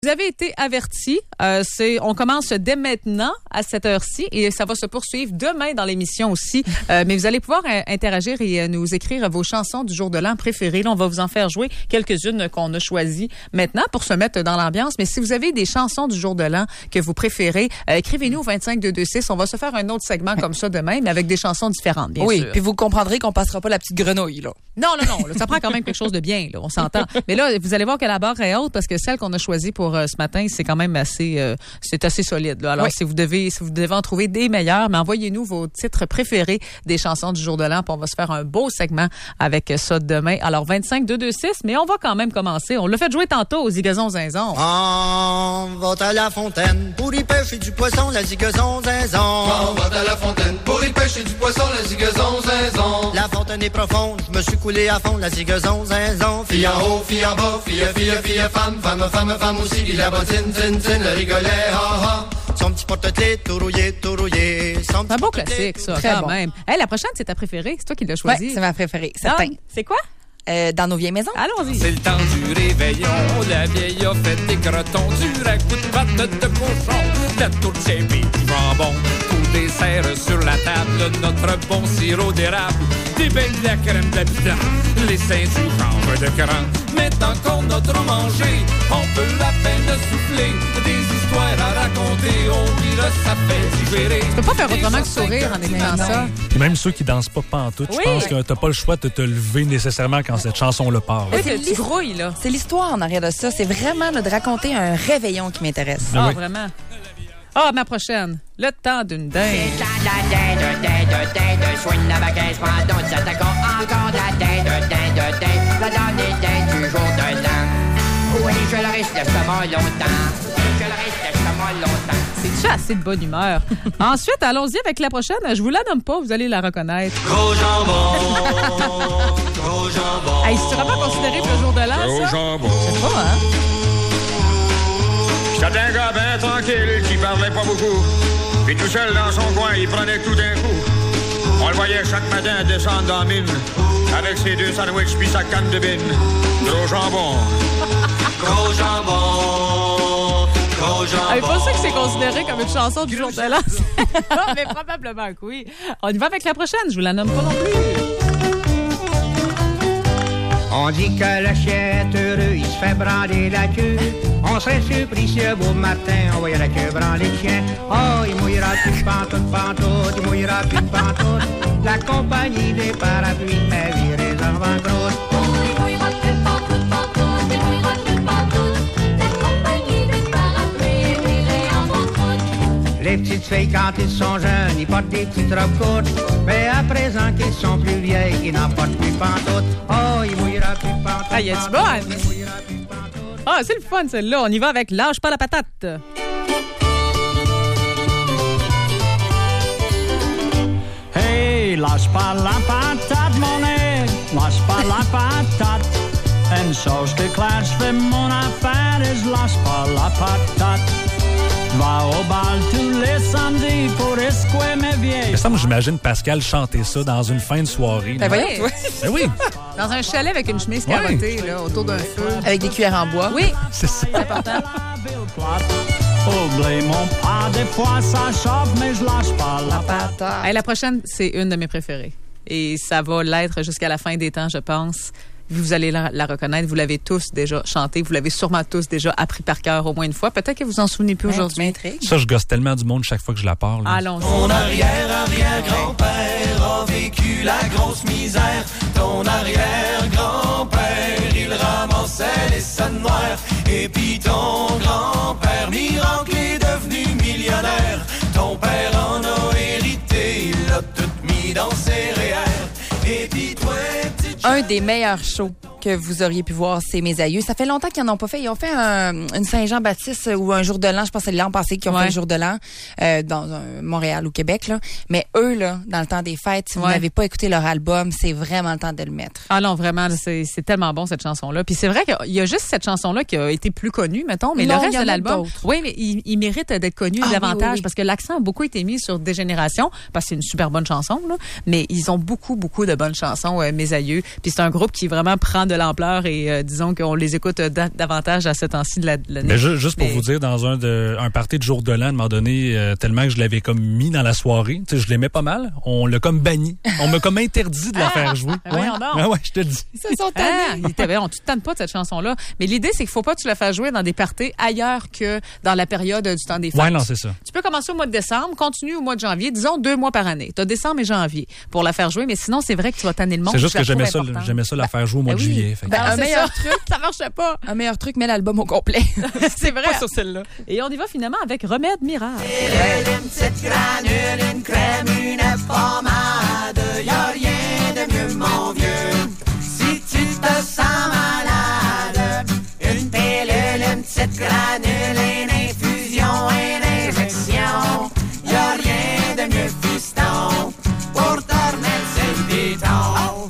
Vous avez été avertis. On commence dès maintenant à cette heure-ci et ça va se poursuivre demain dans l'émission aussi. Mais vous allez pouvoir interagir et nous écrire vos chansons du jour de l'an préférées. Là, on va vous en faire jouer quelques-unes qu'on a choisies maintenant pour se mettre dans l'ambiance. Mais si vous avez des chansons du jour de l'an que vous préférez, écrivez-nous au 25226. On va se faire un autre segment comme ça demain, mais avec des chansons différentes, bien sûr. Oui, puis vous comprendrez qu'on passera pas la petite grenouille, là. Non, là, ça prend quand même quelque chose de bien, là, on s'entend. Mais là, vous allez voir que la barre est haute parce que celle qu'on a choisie pour ce matin, c'est quand même assez solide, là. Alors, si vous devez en trouver des meilleurs, mais envoyez-nous vos titres préférés des chansons du jour de l'an, puis on va se faire un beau segment avec ça demain. Alors, 25226, mais on va quand même commencer. On l'a fait jouer tantôt aux Zigazon Zinzon. On va à la fontaine pour y pêcher du poisson, la Zigazon Zinzon. On va à la fontaine pour y pêcher du poisson, la Zigazon Zinzon. La fontaine est profonde, je me suis coulé à fond, la Zigazon Zinzon. Fille en haut, fille en bas, fille, femme aussi, il la bottine, tin, le rigolet, ha, ha. Son petit porte-clés, tout rouillé. C'est un beau classique, ça, Très quand bon. même. Hey, la prochaine, c'est ta préférée. C'est toi qui l'as choisie. Oui, c'est ma préférée, certain. C'est quoi? Dans nos vieilles maisons. Allons-y. C'est le temps du réveillon. La vieille a fait des crotons, du ragoût de pâte de cochon, de la tourtière et du jambon. Tout dessert sur la table, notre bon sirop d'érable, des beiges de la crème d'habitant, les seins du chanvre de cran. Maintenant qu'on a trop mangé, on peut à peine souffler. Des histoires à raconter, on dira ça fait digérer. Tu peux pas faire autrement que sourire en écoutant ça. Et même ceux qui dansent pas pantoute, Oui. je pense que t'as pas le choix de te lever nécessairement quand cette chanson-là part. Oui, c'est tu grouilles, là. C'est l'histoire en arrière de ça. C'est vraiment là, de raconter un réveillon qui m'intéresse. Ah, oui. vraiment. Ah, ma prochaine. Le temps d'une dinde. Soigne la baguette, pendant s'attaquons encore la dinde, la dernière dinde du jour de l'an. Oui, je le reste l'estomac longtemps. C'est déjà assez de bonne humeur. Ensuite, allons-y avec la prochaine. Je vous la nomme pas, vous allez la reconnaître. Gros jambon, gros jambon. Hey, c'est vraiment considéré pour le jour de l'an, Au ça? jambon. Je sais pas, hein? C'était un gars bien tranquille qui parlait pas beaucoup. Puis tout seul dans son coin, il prenait tout d'un coup. On le voyait chaque matin descendre dans la mine avec ses 2 sandwichs puis sa canne de bine. Gros jambon. Gros jambon, gros jambon. Hey, pas sûr que c'est considéré comme une chanson du jour de l'an. Non, mais probablement que oui. On y va avec la prochaine. Je vous la nomme pas non plus. On dit que le chien est heureux, il se fait branler la queue. On serait surpris si un beau matin, on voyait la queue branler le chien. Oh, il mouillera plus pantoute, il mouillera plus pantoute. La compagnie des parapluies m'a viré en banqueroute. Les petites filles, quand ils sont jeunes, ils portent des petites robes courtes. Mais à présent qu'ils sont plus vieilles, ils n'en portent plus pantoute. Oh, il mouillera plus pantoute. Ah, y a du bon? Ah, c'est le fun, celle-là. On y va avec Lâche pas la patate. Hey, lâche pas la patate, mon nez, lâche pas la patate. Une chose que claire, je fais mon affaire et je lâche pas la patate. Je vais au bal tous les samedis pour escouer mes vieilles. Ça, moi, j'imagine Pascal chanter ça dans une fin de soirée. Ben voyons, Oui. toi. Ben oui, Dans un chalet avec une chemise carottée, là, autour d'un feu. Avec des cuillères en bois. Oui, c'est ça. c'est important. Oublie mon pas, des fois ça chauffe, mais je lâche pas la patate. Hey, la prochaine, c'est une de mes préférées. Et ça va l'être jusqu'à la fin des temps, je pense. Vous allez la reconnaître. Vous l'avez tous déjà chanté. Vous l'avez sûrement tous déjà appris par cœur au moins une fois. Peut-être que vous en souvenez plus aujourd'hui. M'intrigue. Ça, je gosse tellement du monde chaque fois que je la parle. là. Allons-y. Ton arrière-arrière-grand-père a vécu la grosse misère. Ton arrière-grand-père, il ramassait les scènes noires. Et puis ton grand-père, miracle, est devenu millionnaire. Ton père en a hérité, il l'a tout mis dans ses REER. Et puis toi, petite Un des meilleurs shows que vous auriez pu voir, c'est Mes Aïeux. Ça fait longtemps qu'ils n'en ont pas fait. Ils ont fait une Saint-Jean-Baptiste ou un jour de l'an. Je pense que c'est l'an passé qu'ils ont fait le jour de l'an dans Montréal ou Québec. Là. Mais eux, là, dans le temps des fêtes, si vous n'avez pas écouté leur album, c'est vraiment le temps de le mettre. Ah non, vraiment, c'est tellement bon, cette chanson-là. Puis c'est vrai qu'il y a juste cette chanson-là qui a été plus connue, mettons, mais Non, le il y reste en de a l'album, d'autres. oui, mais il mérite d'être connu davantage parce que l'accent a beaucoup été mis sur Dégénération, parce que c'est une super bonne chanson, là. Mais ils ont beaucoup, beaucoup de bonnes chansons, Mes Aïeux. Puis c'est un groupe qui vraiment prend de l'ampleur et disons qu'on les écoute davantage à ce temps-ci de l'année. Mais juste pour vous dire, dans un party de jour de l'an, à un moment donné, tellement que je l'avais comme mis dans la soirée, tu sais, je l'aimais pas mal, on l'a comme banni. On m'a comme interdit de la faire jouer. Ouais, je te le dis. Ils se sont tannés. On ne te tanne pas de cette chanson-là. Mais l'idée, c'est qu'il faut pas que tu la fasses jouer dans des parties ailleurs que dans la période du temps des fêtes. Ouais, non, c'est ça. Tu peux commencer au mois de décembre, continue au mois de janvier, disons 2 mois par année. Tu as décembre et janvier pour la faire jouer, mais sinon, c'est vrai que tu vas tanner le monde. C'est juste que j'aimais ça la faire jouer au mois de juillet. Un meilleur truc, ça marchait pas. Un meilleur truc, mets l'album au complet. C'est vrai. Pas sur celle-là. Et on y va finalement avec Remède miracle. Une petite granule, une crème, une pommade, y a rien de mieux, mon vieux. Si tu te sens malade, une pilule, une petite granule, une infusion, une injection, y a rien de mieux, fiston, pour te remettre sur le béton.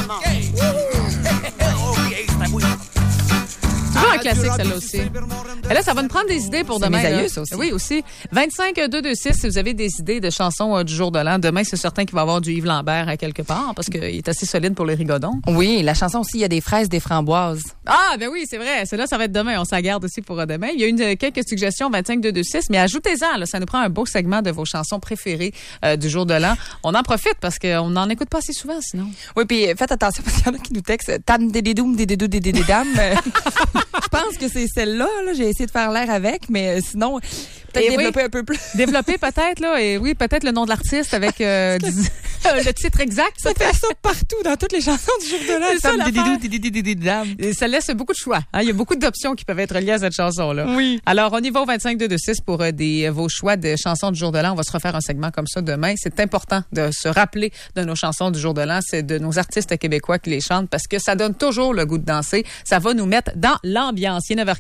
Toujours un classique, celle-là aussi. Et là, ça va nous prendre des idées pour demain. Mes aïeux, ça aussi. Oui, aussi. 25-226, si vous avez des idées de chansons du jour de l'an. Demain, c'est certain qu'il va y avoir du Yves Lambert à quelque part parce qu'il est assez solide pour les rigodons. Oui, la chanson aussi, il y a des fraises, des framboises. Ah, ben oui, c'est vrai. Celle-là, ça va être demain. On s'en garde aussi pour demain. Il y a quelques suggestions, 25-226, mais ajoutez-en. Là, ça nous prend un beau segment de vos chansons préférées du jour de l'an. On en profite parce qu'on n'en écoute pas assez souvent, sinon. Oui, puis faites attention parce qu'il y en a qui nous textent « Tam dédédoum dédédou dédédédam ». Je pense que c'est celle-là. Là. J'ai essayé de faire l'air avec, mais sinon, peut-être développer un peu plus. Développer peut-être, là. Et oui, peut-être le nom de l'artiste avec le titre exact. Ça fait ça partout dans toutes les chansons du jour de l'an. C'est ça, Tam dédédou dédédédam. Et ça laisse beaucoup de choix. Hein? Il y a beaucoup d'options qui peuvent être liées à cette chanson-là. Oui. Alors, on y va au 25-226 pour vos choix de chansons du jour de l'an. On va se refaire un segment comme ça demain. C'est important de se rappeler de nos chansons du jour de l'an. C'est de nos artistes québécois qui les chantent parce que ça donne toujours le goût de danser. Ça va nous mettre dans l'ambiance. Il est 9h15.